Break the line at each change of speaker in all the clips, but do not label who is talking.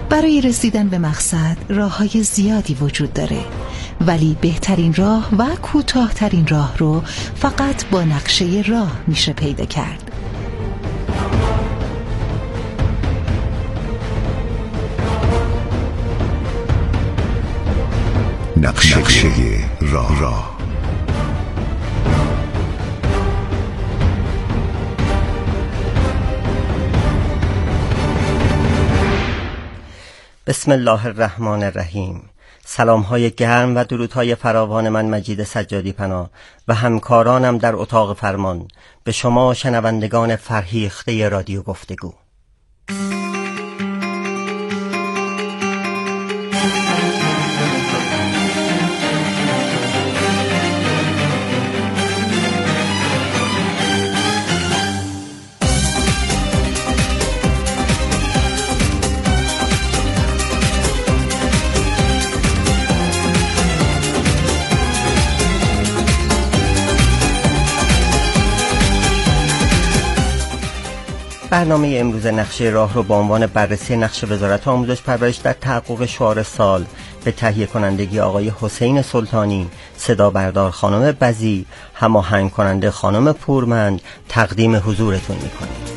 برای رسیدن به مقصد راه‌های زیادی وجود داره، ولی بهترین راه و کوتاه‌ترین راه رو فقط با نقشه راه میشه پیدا کرد.
نقشه راه.
بسم الله الرحمن الرحیم. سلام‌های گرم و درودهای فراوان من مجید سجادی پناه و همکارانم در اتاق فرمان به شما شنوندگان فرهیخته رادیو گفتگو. برنامه امروز نقشه راه رو با عنوان بررسی نقش وزارت آموزش پرورش در تحقق شعار سال به تهیه کنندگی آقای حسین سلطانی، صدا بردار خانم بزی، هماهنگ کننده خانم پورمند تقدیم حضورتون می‌کنیم.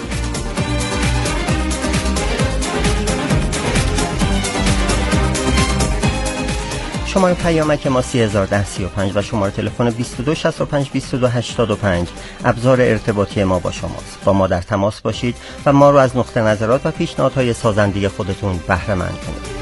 شماره پیامک ما 301035 و شماره تلفن 22652285 ابزار ارتباطی ما با شماست. با ما در تماس باشید و ما رو از نقطه نظرات و پیشنهادهای سازنده خودتون بهره مند کنید.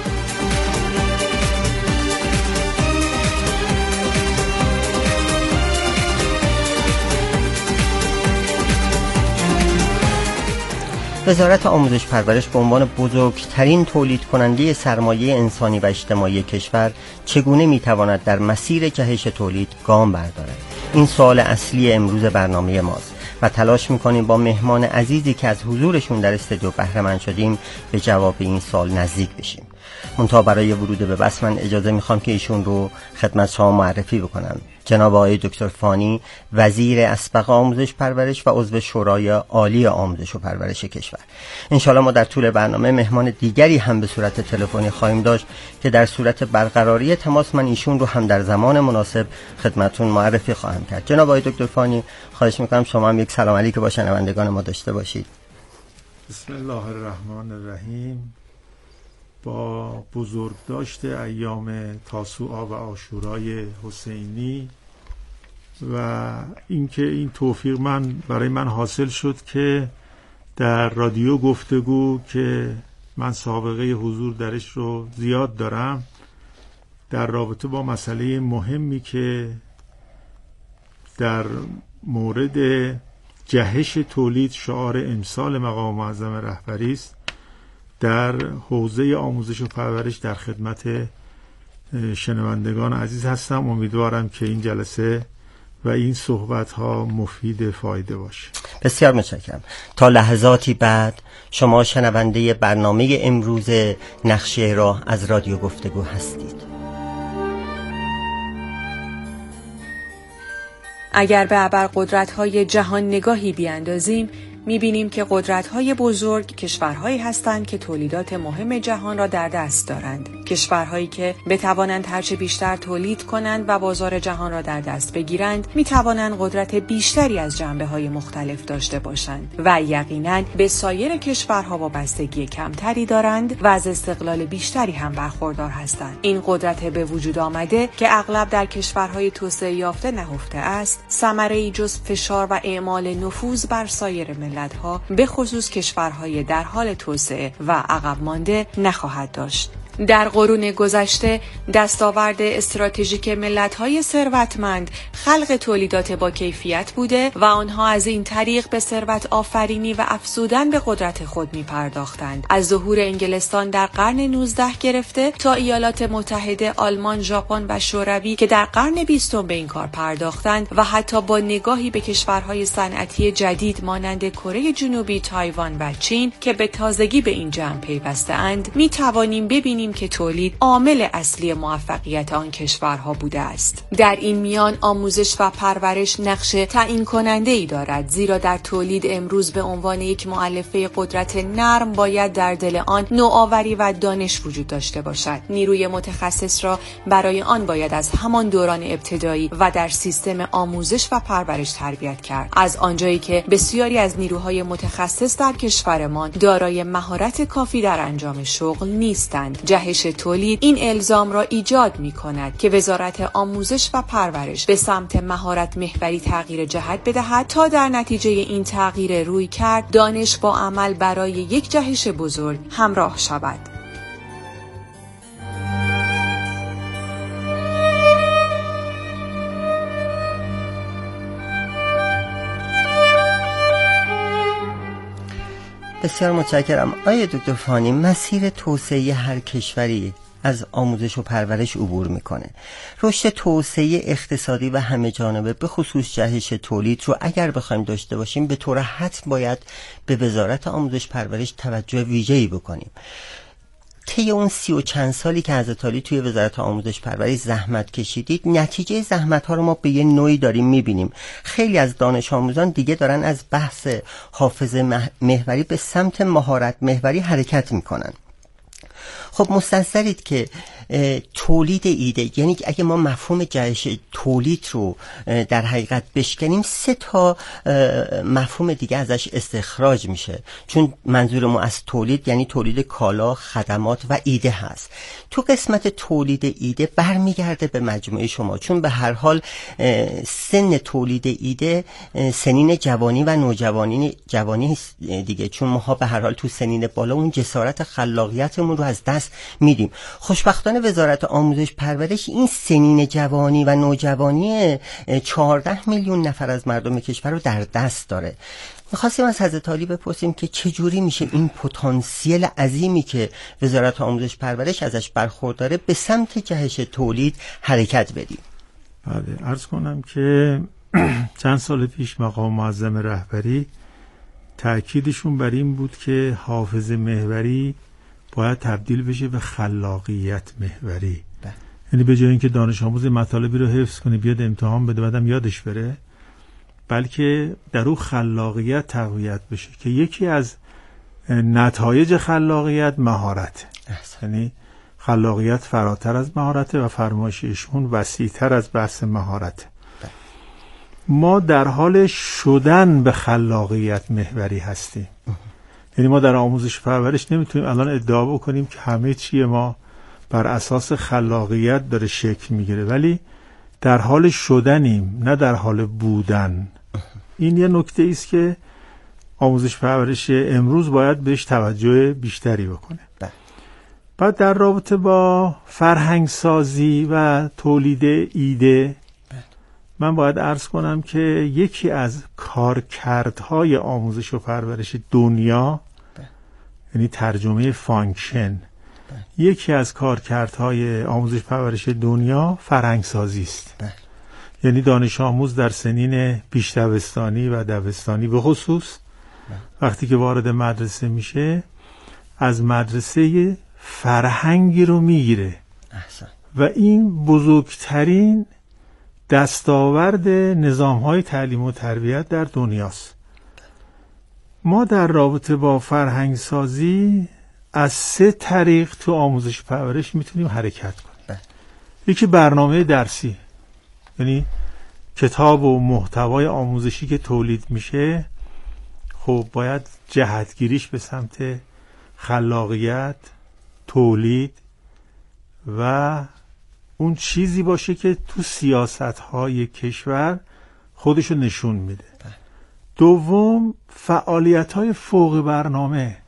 وزارت آموزش پرورش به عنوان بزرگترین تولید کننده سرمایه انسانی و اجتماعی کشور چگونه میتواند در مسیر جهش تولید گام بردارد؟ این سوال اصلی امروز برنامه ماست و تلاش میکنیم با مهمان عزیزی که از حضورشون در استودیو بهره مند شدیم به جواب این سوال نزدیک بشیم. منتها برای ورود به بحث من اجازه میخوام که ایشون رو خدمت شما معرفی بکنم. جناب آقای دکتر فانی، وزیر اسبق آموزش پرورش و عضو شورای عالی آموزش و پرورش کشور. انشالله ما در طول برنامه مهمان دیگری هم به صورت تلفنی خواهیم داشت که در صورت برقراری تماس من ایشون رو هم در زمان مناسب خدمتون معرفی خواهم کرد. جناب آقای دکتر فانی، خواهش میکنم شما هم یک سلام علیک با شنوندگان ما داشته باشید.
بسم الله الرحمن الرحیم. با بزرگداشت ایام تاسوعا و عاشورای حسینی و اینکه این توفیق برای من حاصل شد که در رادیو گفتگو که من سابقه حضور درش رو زیاد دارم، در رابطه با مسئله مهمی که در مورد جهش تولید شعار امسال مقام معظم رهبری است، در حوزه آموزش و پرورش در خدمت شنوندگان عزیز هستم. امیدوارم که این جلسه و این صحبت ها مفید فایده باشه.
بسیار متشکرم. تا لحظاتی بعد شما شنونده برنامه امروز نقشه راه از رادیو گفتگو هستید.
اگر به ابرقدرت‌های جهان نگاهی بیاندازیم، می‌بینیم که قدرت‌های بزرگ کشورهایی هستند که تولیدات مهم جهان را در دست دارند. کشورهایی که بتوانند هرچه بیشتر تولید کنند و بازار جهان را در دست بگیرند، می‌توانند قدرت بیشتری از جنبه‌های مختلف داشته باشند و یقیناً به سایر کشورها وابستگی کمتری دارند و از استقلال بیشتری هم برخوردار هستند. این قدرت به وجود آمده که اغلب در کشورهای توسعه یافته نهفته است، ثمره‌ای جز فشار و اعمال نفوذ بر سایر ملت‌ها به خصوص کشورهای در حال توسعه و عقب مانده نخواهد داشت. در قرون گذشته دستاورد استراتژیک ملت‌های ثروتمند خلق تولیدات با کیفیت بوده و آنها از این طریق به ثروت آفرینی و افزودن به قدرت خود می‌پرداختند. از ظهور انگلستان در قرن 19 گرفته تا ایالات متحده، آلمان، ژاپن و شوروی که در قرن 20 به این کار پرداختند و حتی با نگاهی به کشورهای صنعتی جدید مانند کره جنوبی، تایوان و چین که به تازگی به این جمع پیوسته‌اند، می‌توانیم ببینیم می‌بینیم که تولید عامل اصلی موفقیت آن کشورها بوده است. در این میان آموزش و پرورش نقش تعیین کننده‌ای دارد، زیرا در تولید امروز به عنوان یک مؤلفه قدرت نرم باید در دل آن نوآوری و دانش وجود داشته باشد. نیروی متخصص را برای آن باید از همان دوران ابتدایی و در سیستم آموزش و پرورش تربیت کرد. از آنجایی که بسیاری از نیروهای متخصص در کشورمان دارای مهارت کافی در انجام شغل نیستند، جهش تولید این الزام را ایجاد می‌کند که وزارت آموزش و پرورش به سمت مهارت محوری تغییر جهت بدهد تا در نتیجه این تغییر روی کرد دانش با عمل برای یک جهش بزرگ همراه شود.
بسیار متشکرم. آیا دکتر فانی، مسیر توسعه هر کشوری از آموزش و پرورش عبور میکنه. رشد توسعه اقتصادی و همه جانبه به خصوص جهش تولید رو اگر بخوایم داشته باشیم به طور حتم باید به وزارت آموزش پرورش توجه ویژه‌ای بکنیم. طی اون 30 و چند سالی که حضرت عالی توی وزارت آموزش پرورش زحمت کشیدید، نتیجه زحمت ها رو ما به یه نوعی داریم میبینیم. خیلی از دانش آموزان دیگه دارن از بحث حافظه محوری به سمت مهارت محوری حرکت میکنن. خب مستحضرید که تولید ایده، یعنی اگه ما مفهوم جهش تولید رو در حقیقت بشکنیم 3 تا مفهوم دیگه ازش استخراج میشه، چون منظور ما از تولید یعنی تولید کالا، خدمات و ایده هست. تو قسمت تولید ایده برمیگرده به مجموعه شما، چون به هر حال سن تولید ایده سنین جوانی و نوجوانی دیگه، چون ما به هر حال تو سنین بالا اون جسارت خلاقیتمون رو از دست میدیم. خوشبختانه وزارت آموزش پرورش این سنین جوانی و نوجوانی 14 میلیون نفر از مردم کشور رو در دست داره. می‌خواستیم از حضرت عالی بپرسیم که چجوری میشه این پتانسیل عظیمی که وزارت آموزش پرورش ازش برخورداره به سمت جهش تولید حرکت بدیم.
بله، عرض کنم که چند سال پیش مقام معظم رهبری تأکیدشون بر این بود که حافظه محوری باید تبدیل بشه به خلاقیت محوری. یعنی به جای اینکه دانش آموز مطالبی رو حفظ کنه بیاد امتحان بده بعدم یادش بره، بلکه در اون خلاقیت تقویت بشه که یکی از نتایج خلاقیت مهارت، یعنی خلاقیت فراتر از مهارت و فرمایش ایشون وسیع‌تر از بحث مهارت. ما در حال شدن به خلاقیت محوری هستیم. یعنی ما در آموزش پرورش نمیتونیم الان ادعا بکنیم که همه چیه ما بر اساس خلاقیت داره شکل میگیره، ولی در حال شدنیم نه در حال بودن. این یه نکته ایست که آموزش پرورش امروز باید بهش توجه بیشتری بکنه. بعد در رابطه با فرهنگ سازی و تولید ایده من باید عرض کنم که یکی از کارکردهای آموزش و پرورش دنیا، یعنی ترجمه فانکشن، یکی از کارکردهای آموزش پرورش دنیا فرهنگ سازی است. یعنی دانش آموز در سنین پیش دبستانی و دبستانی به خصوص وقتی که وارد مدرسه میشه از مدرسه فرهنگی رو میگیره و این بزرگترین دستاورد نظام‌های تعلیم و تربیت در دنیاست. ما در رابطه با فرهنگ سازی از 3 طریق تو آموزش پرورش میتونیم حرکت کنیم. یکی برنامه درسی، یعنی کتاب و محتوای آموزشی که تولید میشه خب باید جهتگیریش به سمت خلاقیت، تولید و اون چیزی باشه که تو سیاست‌های کشور خودشو نشون میده. دوم فعالیت‌های فوق برنامه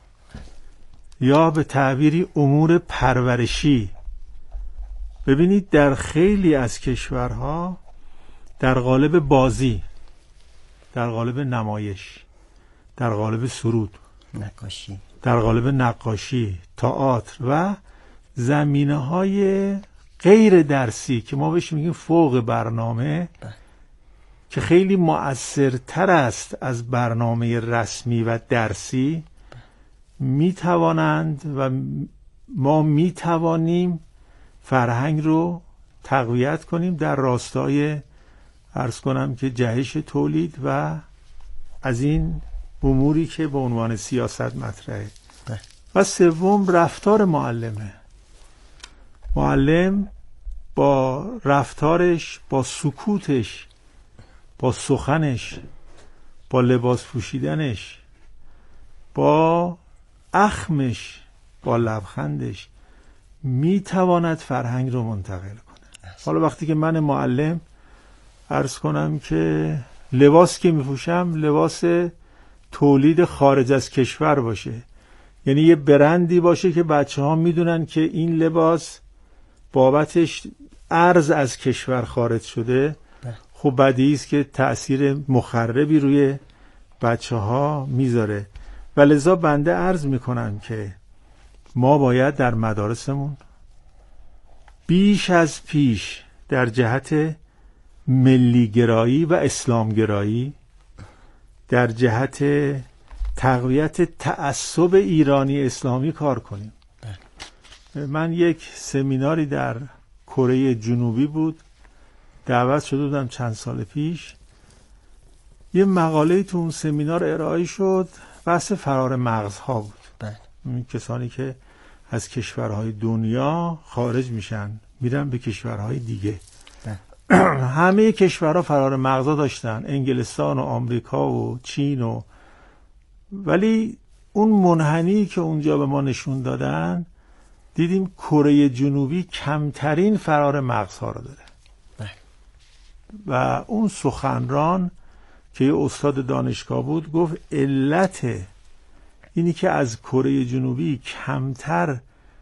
یا به تعبیری امور پرورشی. ببینید در خیلی از کشورها در قالب بازی، در قالب نمایش، در قالب سرود،
نقاشی،
در قالب نقاشی، تئاتر و زمینه‌های غیر درسی که ما بهش میگیم فوق برنامه که خیلی مؤثرتر است از برنامه رسمی و درسی، میتوانند و ما می توانیم فرهنگ رو تقویت کنیم در راستای عرض کنم که جهش تولید و از این اموری که به عنوان سیاست مطرحه. و سوم رفتار معلمه. معلم با رفتارش، با سکوتش، با سخنش، با لباس پوشیدنش، با اخمش، با لبخندش میتواند فرهنگ رو منتقل کنه. حالا وقتی که من معلم عرض کنم که لباس که میپوشم لباس تولید خارج از کشور باشه، یعنی یه برندی باشه که بچه ها میدونن که این لباس بابتش ارز از کشور خارج شده، خب بدیهی است که تأثیر مخربی روی بچه ها میذاره. و لذا بنده عرض میکنم که ما باید در مدارسمون بیش از پیش در جهت ملیگرایی و اسلامگرایی، در جهت تقویت تعصب ایرانی اسلامی کار کنیم. من یک سمیناری در کره جنوبی بود، دعوت شده بودم چند سال پیش. یه مقاله تو اون سمینار ارائه شد، بحث فرار مغزها بود. این کسانی که از کشورهای دنیا خارج میشن میرن به کشورهای دیگه. همه کشورها فرار مغزها داشتن، انگلستان و آمریکا و چین و، ولی اون منحنی که اونجا به ما نشون دادن دیدیم کره جنوبی کمترین فرار مغزها رو داره. و اون سخنران که یه استاد دانشگاه بود گفت علت اینی که از کره جنوبی کمتر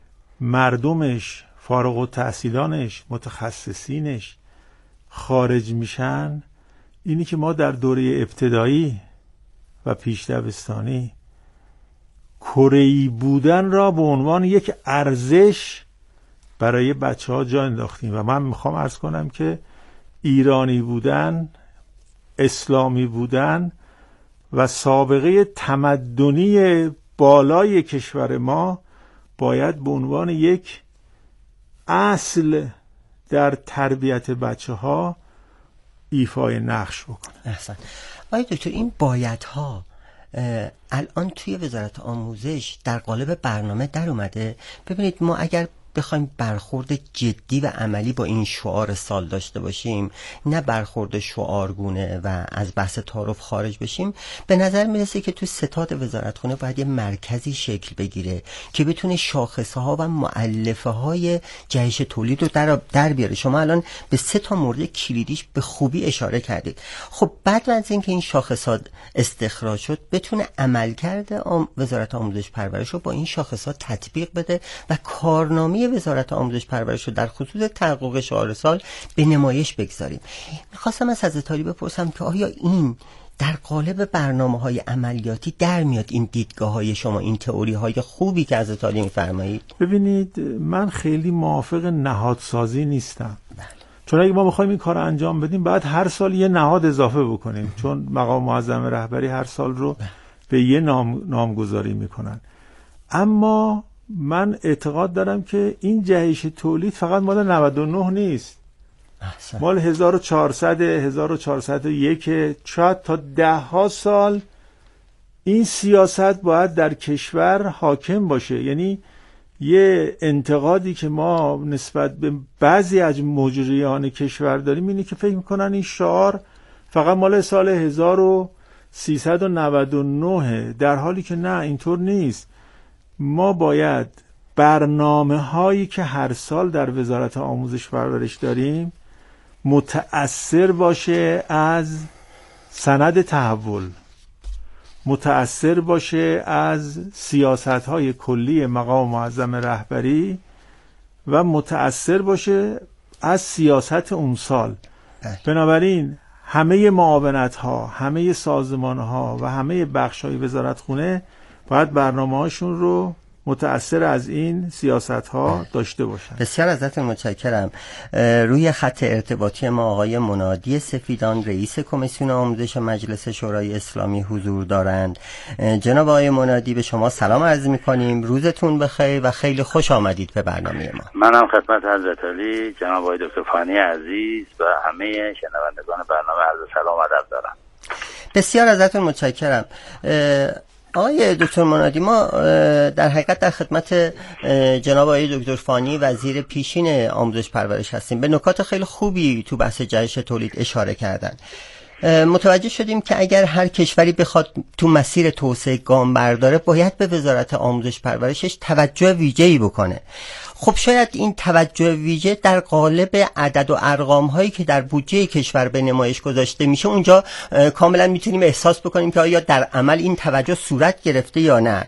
مردمش، فارغ التحصیلانش، متخصصینش خارج میشن اینی که ما در دوره ابتدایی و پیش دبستانی کره‌ای بودن را به عنوان یک ارزش برای بچه ها جا انداختیم. و من میخوام عرض کنم که ایرانی بودن، اسلامی بودن و سابقه تمدنی بالای کشور ما باید به عنوان یک اصل در تربیت بچه ها ایفای نقش بکنه.
احسن. آقای دکتر، این بایدها الان توی وزارت آموزش در قالب برنامه در اومده؟ ببینید، ما اگر بخوایم برخورد جدی و عملی با این شعار سال داشته باشیم، نه برخورد شعارگونه و از بحث تعارف خارج بشیم، به نظر میرسه که تو ستاد وزارتخونه باید یه مرکزی شکل بگیره که بتونه شاخصه ها و مؤلفه های جهش تولید رو در بیاره. شما الان به 3 مورد کلیدیش به خوبی اشاره کردید. خب بعد از اینکه این شاخصات استخراج شد، بتونه عملکرد وزارت آموزش پرورش رو با این شاخصات تطبیق بده و کارنامه وزارت آموزش پرورش رو در خصوص تحقق شعار سال به نمایش بگذاریم. میخواستم از حضرت عالی بپرسم که آیا این در قالب برنامه‌های عملیاتی در میاد، این دیدگاه‌های شما، این تئوری‌های خوبی که حضرت عالی می‌فرمایید؟
ببینید، من خیلی موافق نهادسازی نیستم. چون اگه ما بخوایم این کار رو انجام بدیم باید هر سال یه نهاد اضافه بکنیم، چون مقام معظم رهبری هر سال رو به یه نامگذاری میکنن. اما من اعتقاد دارم که این جهش تولید فقط مال 99 نیست، مال 1400 1401 شاید تا 10 سال این سیاست باید در کشور حاکم باشه. یعنی یه انتقادی که ما نسبت به بعضی از مجریان کشور داریم اینه که فکر میکنن این شعار فقط مال سال 1399، در حالی که نه، اینطور نیست. ما باید برنامه هایی که هر سال در وزارت آموزش پرورش داریم متأثر باشه از سند تحول، متأثر باشه از سیاست های کلی مقام معظم رهبری و متأثر باشه از سیاست اون سال. بنابراین همه معاونت ها، همه سازمان ها و همه بخش های وزارت خونه باید برنامه هاشون رو متأثر از این سیاست ها داشته باشن.
بسیار ازتون متشکرم. روی خط ارتباطی ما آقای منادی سفیدان رئیس کمیسیون آموزش مجلس شورای اسلامی حضور دارند. جناب آقای منادی به شما سلام عرض می‌کنیم، روزتون بخیر و خیلی خوش آمدید به برنامه ما.
منم خدمت حضرت علی جناب آقای دکتر فانی عزیز و همه شنوندگان برنامه عرض سلام و ادب دارم.
بسیار ازتون متشکرم. آقای دکتر منادی، ما در حقیقت در خدمت جناب آقای دکتر فانی وزیر پیشین آموزش پرورش هستیم. به نکات خیلی خوبی تو بحث جهش تولید اشاره کردن. متوجه شدیم که اگر هر کشوری بخواد تو مسیر توسعه گام برداره باید به وزارت آموزش پرورشش توجه ویژه‌ای بکنه. خب شاید این توجه ویژه در قالب عدد و ارقام هایی که در بودجه کشور به نمایش گذاشته میشه اونجا کاملا میتونیم احساس بکنیم که آیا در عمل این توجه صورت گرفته یا نه.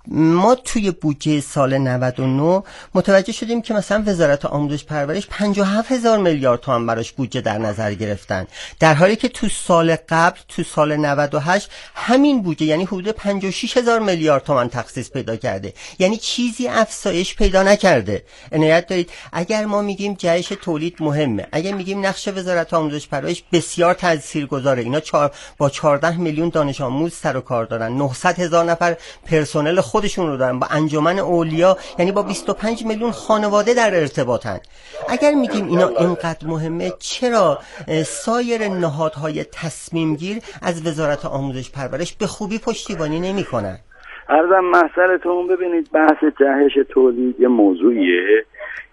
ما توی بودجه سال 99 متوجه شدیم که مثلا وزارت آموزش پرورش 57,000 میلیارد تومان براش بودجه در نظر گرفتن، در حالی که تو سال قبل تو سال 98 همین بودجه یعنی حدود 56,000 میلیارد تومان تخصیص پیدا کرده، یعنی چیزی افزایش پیدا نکرده. عنایت دارید اگر ما میگیم جهش تولید مهمه، اگر میگیم نقش وزارت آموزش پرورش بسیار تاثیرگذاره، اینا با 14 میلیون دانش آموز سر و کار دارن، 900,000 نفر پرسنل خودشون رو دارن، با انجمن اولیا یعنی با 25 میلیون خانواده در ارتباطن. اگر میگیم اینا اینقدر مهمه، چرا سایر نهادهای تصمیم گیر از وزارت آموزش پرورش به خوبی پشتیبانی نمیکنن؟
عرضم مسئلتون، ببینید بحث جهش تولید یه موضوعیه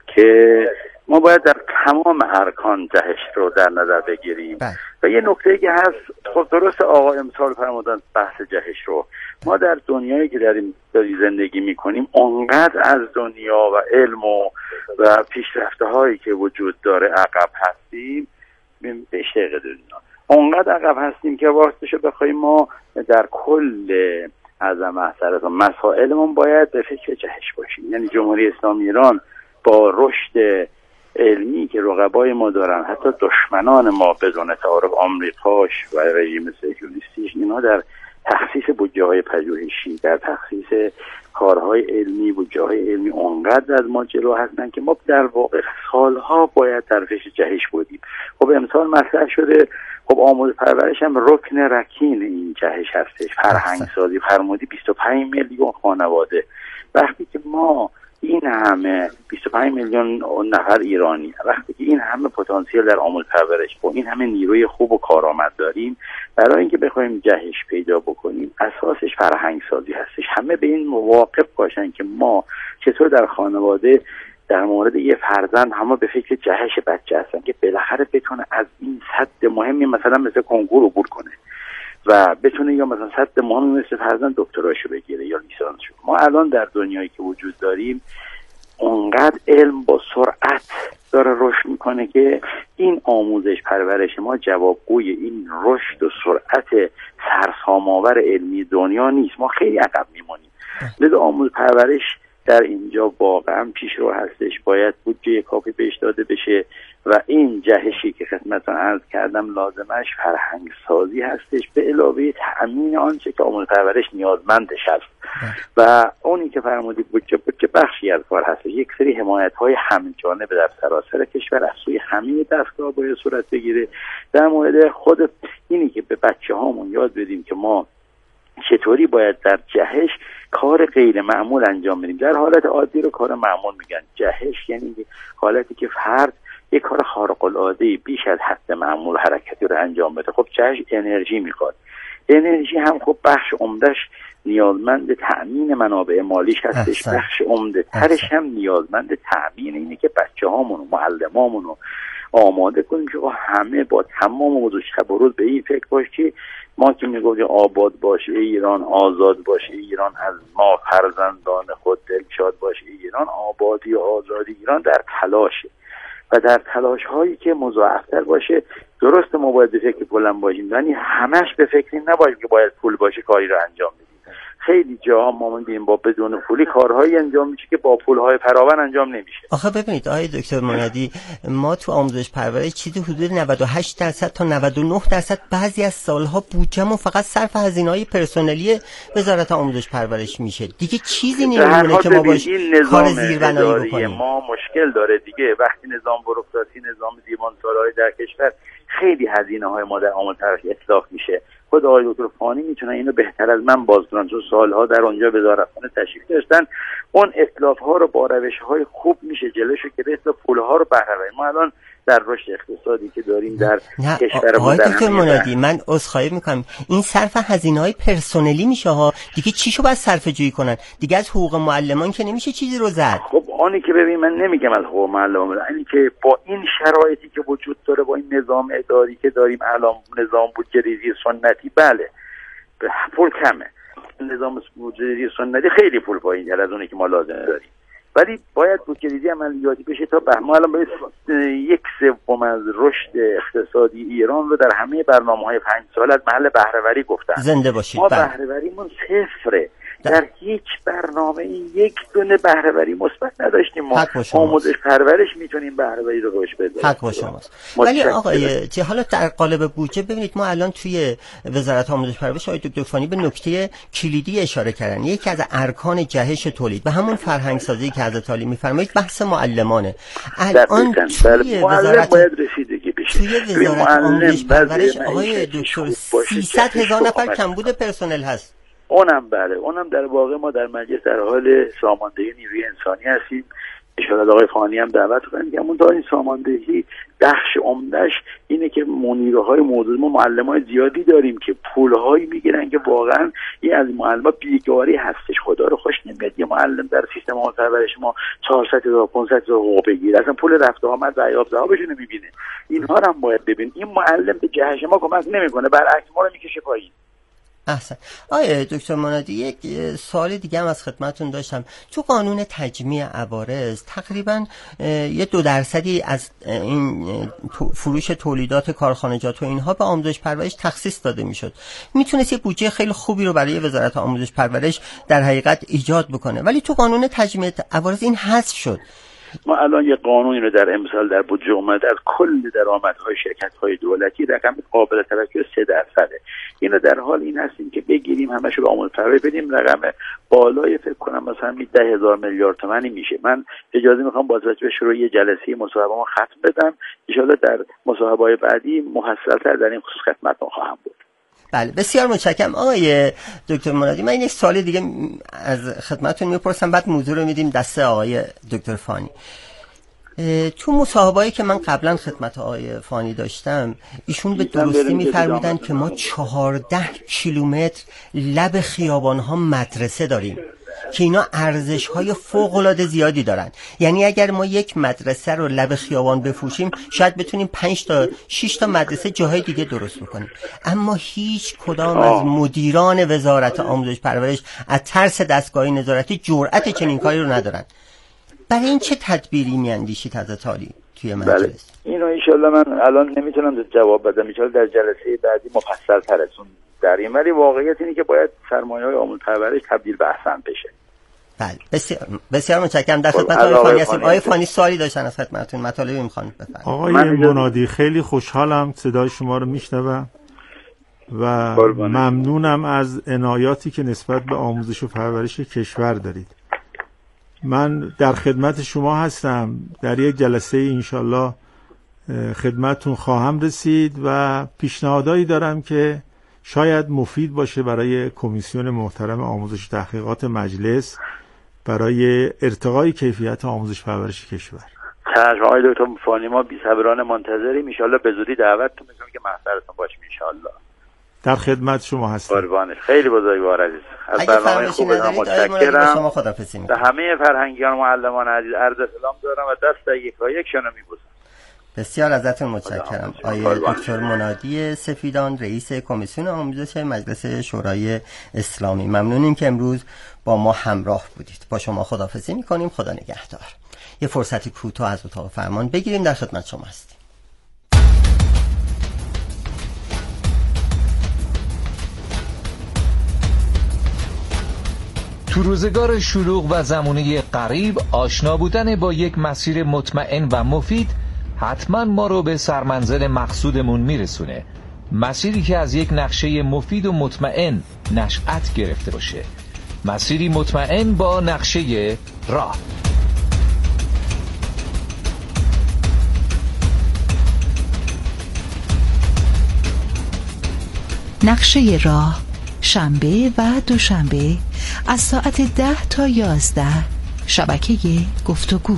که ما باید در تمام ارکان جهش رو در نظر بگیریم و یه نکته که هست، خب درست آقا امثال فرمودن بحث جهش رو، ما در دنیایی که داریم زندگی میکنیم اونقدر از دنیا و علم و پیشرفته هایی که وجود داره عقب هستیم، به اشتیاق دنیا اونقدر عقب هستیم که واسطشو بخوایم ما در کل از مسائلمون باید به فکر جهش باشیم. یعنی جمهوری اسلامی ایران با رشد علمی که رقبای ما دارن، حتی دشمنان ما بدون تعارف آمریکاش و رژیم صهیونیستیش، اینا در تخصیص بودجه‌های پژوهشی، در تخصیص کارهای علمی، بودجه‌های علمی اونقدر از ما جلو هستن که ما در واقع سالها باید در فکر جهش بودیم. خب امسال مطرح شده، خب آموزش پرورش هم رکن رکین این جهش هستش. فرهنگ سازی فرمودی 25 میلیون خانواده، وقتی که ما این همه 25 میلیون نفر ایرانی، وقتی که این همه پتانسیل در آموزش پرورش با این همه نیروی خوب و کارآمد داریم، برای اینکه بخوایم جهش پیدا بکنیم اساسش فرهنگ سازی هستش. همه به این مواقف باشن که ما چطور در خانواده در مورد یه فرزند همه به فکر جهش بچه هستن که بالاخره بتونه از این سد مهمی مثلا مثل کنکور عبور کنه و بتونه، یا مثلا سد مهمی مثل فرزند دکتراشو بگیره یا لیسانسشو. ما الان در دنیایی که وجود داریم اونقدر علم با سرعت داره رشد میکنه که این آموزش پرورش ما جوابگوی این رشد و سرعت سرسام‌آور علمی دنیا نیست. ما خیلی عقب میمونیم. لذا آموزش پرورش در اینجا واقعا پیشرو هستش، باید بودجه کافی بهش داده بشه و این جهشی که خدمتتون عرض کردم لازمش فرهنگ سازی هستش به علاوه تأمین آنچه که آموزش پرورش نیازمندش هست. و اونی که فرمودید بودجه بخشی از کار هست. یک سری حمایت‌های همه‌جانبه در سراسر کشور از سوی همه دستگاه باید صورت بگیره. در مورد خود اینی که به بچه‌هامون یاد بدیم که ما چطوری باید در جهش کار غیر معمول انجام بدیم. در حالت عادی رو کار معمول میگن، جهش یعنی حالتی که فرد یک کار خارق العاده بیش از حد معمول حرکتی رو انجام بده. خب جهش انرژی میخواد، انرژی هم خب بخش عمدهش نیازمند تأمین منابع مالیش هستش، بخش عمده ترش هم نیازمند تأمین اینه که بچه‌هامون و معلمامون رو آماده کنیم که همه با تمام وجود شب و روز به این فکر باشه که ما که میگویم آباد باشه ایران، آزاد باشه ایران، از ما فرزندان خود دلشاد باشه ایران، آبادی و آزادی ایران در تلاشه و در تلاش هایی که مضاعفتر باشه. درست ما باید به فکر پولم باشیم، یعنی همش به فکر این نباشیم که باید پول باشه کاری رو انجام بدیم. خیلی جاها ما می‌بینیم با بدون پولی کارهایی انجام میشه که با پولهای فراوان انجام نمیشه.
آخه ببینید آقای دکتر منادی، ما تو آموزش پرورش چیزی حدود 98% تا 99% بعضی از سالها بودجه‌مون فقط صرف هزینه‌های پرسنلی وزارت آموزش پرورش میشه. دیگه چیزی نمیمونه که ما باش کار زیربنایی بکنیم.
ما مشکل داره دیگه. وقتی نظام بوروکراسی، نظام دیوانسالاری در کشور، خیلی هزینه‌های ما در آموزش پرورش اتلاف میشه. خود آقای دکتر فانی میتونن اینو بهتر از من باز کنن، چون سالها در اونجا وزارتخانه تشریف داشتن. اون اتلاف‌ها رو با روش‌های خوب میشه جلوشو گرفت و پول‌ها رو بهره بردن. ما الان در رشد اقتصادی که داریم در کشور ما،
آقای دکتر منادی من عذرخواهی میکنم، این صرف هزینه‌های پرسنلی میشه ها دیگه. چیشو باید صرفه جویی کنن دیگه؟ از حقوق معلمان که نمیشه چیزی رو زد.
خب آنی که ببین، من نمیگم از حقوق معلمان، اینی که با این شرایطی که وجود داره، با این نظام اداری که داریم الان، نظام بودجه‌ریزی سنتی، بله پول کمه، نظام بودجه‌ریزی سنتی خیلی پول پایین‌تر از اونی که ما لازم داریم، ولی باید بودجه‌ریزی عملیاتی بشه تا ما الان باید 1/3 از رشد اقتصادی ایران رو در همه برنامه‌های 5 سال از محل بهره‌وری گفتن.
زنده باشید.
ما بهره‌وریمون صفره. در هیچ برنامه یک دونه بهره‌وری مثبت نداشتیم. ما آموزش پرورش میتونیم بهره‌وری رو روش بدیم.
حق با شماست. ولی آقای حالا در قالب بودجه ببینید، ما الان توی وزارت آموزش پرورش آقای دکتر فانی به نکته کلیدی اشاره کردن. یکی از ارکان جهش تولید و همون فرهنگ سازی که حضرت عالی میفرمایید بحث معلمانه. الان توی وزارت
باید رسیدگی بشه.
توی وزارت آموزش پرورش آقای دکتر 300,000 نفر کمبود پرسنل هست.
اونم بله، اونم در واقع ما در مجلس در حال ساماندهی نیروی انسانی هستیم. انشاءالله آقای فانی هم دعوت کنیم که همون تا این ساماندهی بخش عمدهش اینه که نیروهای موجود، ما معلمای زیادی داریم که پولهایی میگیرن که واقعا یه از معلما بیگاری هستش. خدا رو خوش نمیاد یه معلم در سیستم آموزش پرورش ما 400,000 500,000 حقوق بگیره، اصلا پول رفت و آمد و عیاب ذهابش نمیبینه. اینها رو هم باید ببین. این معلم به جهش ما کمک نمیکنه، برعکس ما رو میکشه پایین.
احسن. آقای دکتر منادی، یک سوال دیگه هم از خدمتون داشتم. تو قانون تجمیع عوارض تقریبا یه 2% از این فروش تولیدات کارخانجات و اینها به آموزش پرورش تخصیص داده میشد. میتونست یه بودجه خیلی خوبی رو برای وزارت آموزش پرورش در حقیقت ایجاد بکنه، ولی تو قانون تجمیع عوارض این حذف شد.
ما الان یه قانونی رو در امسال در بودجه اومد، از کل درآمدهای شرکت‌های دولتی رقم قابل توجه 3%. اینو در حال این هستیم که بگیریم همشو به آموزش پرورش بدیم، رقم بالای فکر کنم مثلا 10,000 میلیارد تومانی میشه. من اجازه میخوام با توجه به شروع یه جلسه مصاحبه ما ختم بدم، ان شاءالله در مصاحبه‌های بعدی مفصل‌تر در این خصوص خدمتتون خواهم بود.
بله بسیار متشکرم آقای دکتر منادی. من یک سوال دیگه از خدمتتون میپرسم، بعد موضوع رو میدیم دست آقای دکتر فانی. تو مصاحبه‌ای که من قبلا خدمت آقای فانی داشتم، ایشون به درستی میفرمودن که ما 14 کیلومتر لب خیابان‌ها مدرسه داریم که اینا ارزش‌های فوق‌العاده زیادی دارن. یعنی اگر ما یک مدرسه رو لب خیابان بفروشیم شاید بتونیم 5 تا 6 تا مدرسه جاهای دیگه درست بکنیم. اما هیچ کدام از مدیران وزارت آموزش پرورش از ترس دستگاه نظارتی جرأت چنین کاری رو ندارن. برای این چه تدبیری میاندیشید حضرت عالی توی مجلس؟
بله. اینو انشالله من الان نمیتونم جواب بدم، انشالله در جلسه بعدی مفصل تر از اون در این، ولی واقعیت اینه که باید سرمایه‌های آموزش پرورش تبدیل به احسن بشه.
بله بسیار متشکرم. در خدمت آقای فانی هستیم. آقای فانی سوالی داشتن از خدمتتون، مطالبی میخوان بفرمایید.
آقای منادی خیلی خوشحالم صدای شما رو میشنوم و ممنونم از عنایاتی که نسبت به آموزش و پرورش کشور دارید. من در خدمت شما هستم، در یک جلسه انشالله خدمتتون خواهم رسید و پیشنهادایی دارم که شاید مفید باشه برای کمیسیون محترم آموزش و تحقیقات مجلس برای ارتقای کیفیت آموزش پرورش کشور.
چشم آقای دکتر فانی، ما بی‌صبرانه منتظریم، ان شاءالله به زودی دعوتتون میکنم که محضرتون باشیم ان شاءالله.
در خدمت شما هستم.
قربانش. خیلی بزرگوار عزیز. از برنامه خوبتون متشکرم.
شما خداحافظی می‌کنم.
به همه فرهنگیان و معلمان عزیز عرض سلام دارم و دست یکایکشون رو می‌بوسم.
بسیار ازتون متشکرم. آقای دکتر منادی سفیدان، رئیس کمیسیون آموزش مجلس شورای اسلامی، ممنونیم که امروز با ما همراه بودید. با شما خداحافظی می‌کنیم. خدا نگهدار. یه فرصتی کوتاه از اتاق فرمان بگیریم، در خدمت شما هستیم.
تو روزگار شلوغ و زمانه قریب آشنا بودن با یک مسیر مطمئن و مفید حتما ما رو به سرمنزل مقصودمون میرسونه. مسیری که از یک نقشه مفید و مطمئن نشأت گرفته باشه. مسیری مطمئن با نقشه راه.
نقشه راه، شنبه و دوشنبه از ساعت 10 تا 11، شبکه گفتگو.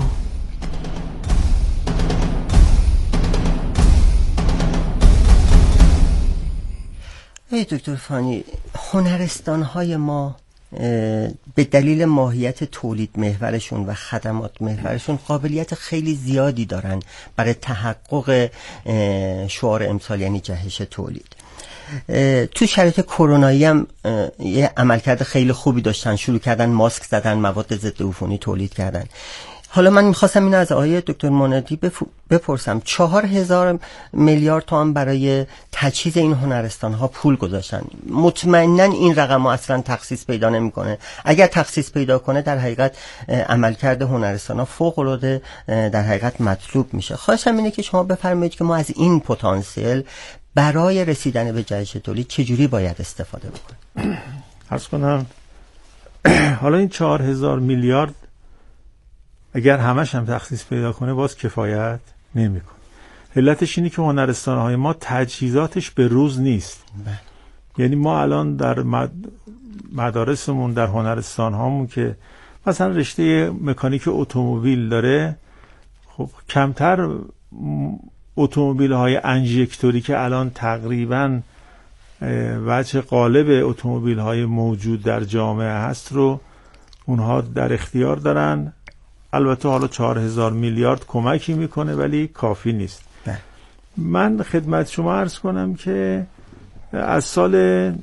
دکتر فانی، هنرستان‌های ما به دلیل ماهیت تولید محورشون و خدمات محورشون قابلیت خیلی زیادی دارن برای تحقق شعار امسال، یعنی جهش تولید. تو شرایط کرونایی هم یه عملکرد خیلی خوبی داشتن، شروع کردن ماسک زدن، مواد ضد عفونی تولید کردن. حالا من میخواستم اینو از آقای دکتر منادی بپرسم، 4,000 میلیارد تومان برای تجهیز این هنرستان ها پول گذاشتن. مطمئناً این رقم ها اصلا تخصیص پیدا نمیکنه. اگر تخصیص پیدا کنه در حقیقت عملکرد هنرستان ها فوق العاده در حقیقت مطلوب میشه. خواهشم اینه که شما بفرمایید که ما از این پتانسیل برای رسیدن به جهش تولید چجوری باید استفاده بکنیم؟
عرض کنم حالا این 4,000 میلیارد اگر همش هم تخصیص پیدا کنه باز کفایت نمیکنه. علتش اینه که هنرستان‌های ما تجهیزاتش به روز نیست. یعنی ما الان در مدارسمون، در هنرستان‌هامون که مثلا رشته مکانیک اتومبیل داره، خب کمتر اتومبیل‌های انژکتوری که الان تقریباً وجه غالب اتومبیل‌های موجود در جامعه هست رو اونها در اختیار دارن. البته حالا 4,000 میلیارد کمکی میکنه ولی کافی نیست. من خدمت شما عرض کنم که از سال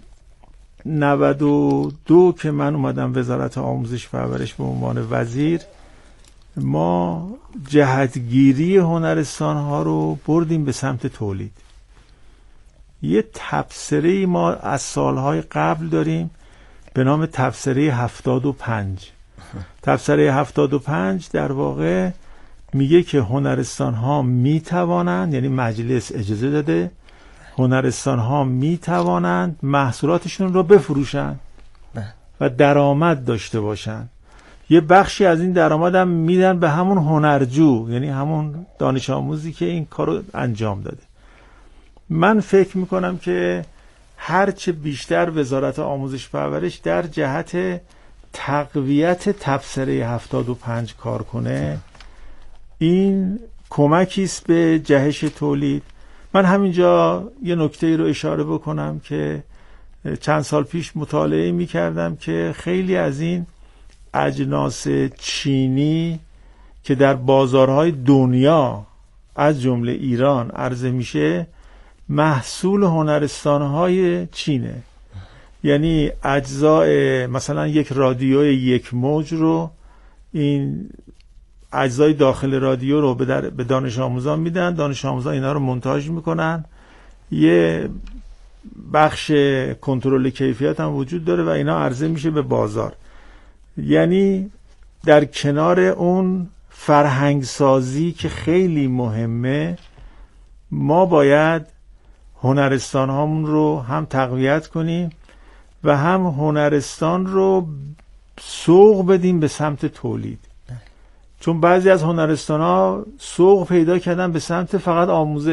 92 که من اومدم وزارت آموزش و پرورش به عنوان وزیر، ما جهتگیری هنرستان ها رو بردیم به سمت تولید. یه تبصره ما از سالهای قبل داریم به نام تبصره 75. تبصره 75 در واقع میگه که هنرستان ها میتوانند، یعنی مجلس اجازه داده، هنرستان ها میتوانند محصولاتشون رو بفروشن و درآمد داشته باشن. یه بخشی از این درآمد هم میدن به همون هنرجو، یعنی همون دانش آموزی که این کارو انجام داده. من فکر میکنم که هرچه بیشتر وزارت آموزش و پرورش در جهت تقویت تبصره 75 کار کنه، این کمکی است به جهش تولید. من همینجا یه نکته رو اشاره بکنم که چند سال پیش مطالعه می‌کردم که خیلی از این اجناس چینی که در بازارهای دنیا از جمله ایران عرضه میشه، محصول هنرستان‌های چینه. یعنی اجزاء مثلا یک رادیوی یک موج رو، این اجزای داخل رادیو رو به دانش آموزان میدن، دانش آموزان اینا رو مونتاژ میکنن، یه بخش کنترل کیفیت هم وجود داره و اینا عرضه میشه به بازار. یعنی در کنار اون فرهنگ سازی که خیلی مهمه، ما باید هنرستان هامون رو هم تقویت کنیم و هم هنرستان رو سوق بدیم به سمت تولید. چون بعضی از هنرستان ها سوق پیدا کردن به سمت فقط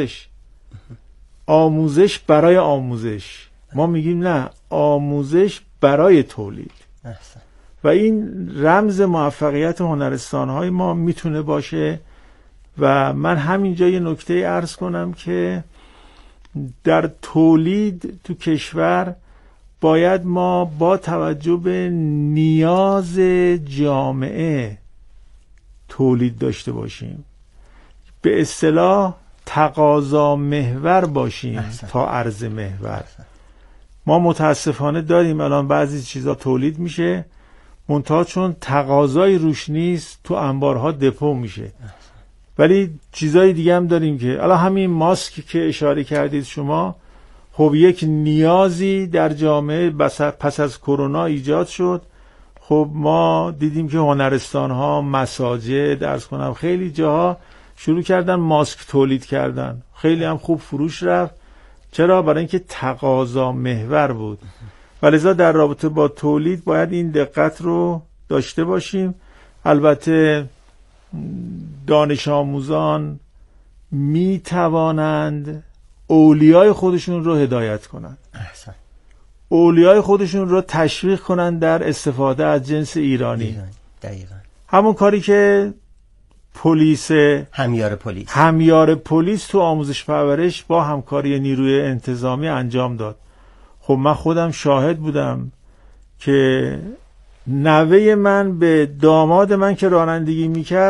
آموزش برای آموزش. ما میگیم نه، آموزش برای تولید. و این رمز موفقیت هنرستان های ما میتونه باشه. و من همینجا یه نکته عرض کنم که در تولید تو کشور باید ما با توجه به نیاز جامعه تولید داشته باشیم، به اصطلاح تقاضا محور باشیم تا عرضه محور. ما متاسفانه داریم الان بعضی چیزا تولید میشه، منتها چون تقاضای روش نیست تو انبارها دپو میشه. ولی چیزای دیگه هم داریم که الان همین ماسک که اشاره کردید شما، خب یک نیازی در جامعه پس از کرونا ایجاد شد. خب ما دیدیم که هنرستان ها، مساجد، درس کنم خیلی جاها شروع کردن ماسک تولید کردن، خیلی هم خوب فروش رفت. چرا؟ برای اینکه تقاضا محور بود و لذا در رابطه با تولید باید این دقت رو داشته باشیم. البته دانش آموزان می توانند اولیای خودشون رو هدایت کنند، اولیای خودشون رو تشویق کنند در استفاده از جنس ایرانی.
دقیقاً
همون کاری که پلیس همیار پلیس تو آموزش پرورش با همکاری نیروی انتظامی انجام داد. خب من خودم شاهد بودم که نوه من به داماد من که رانندگی میکرد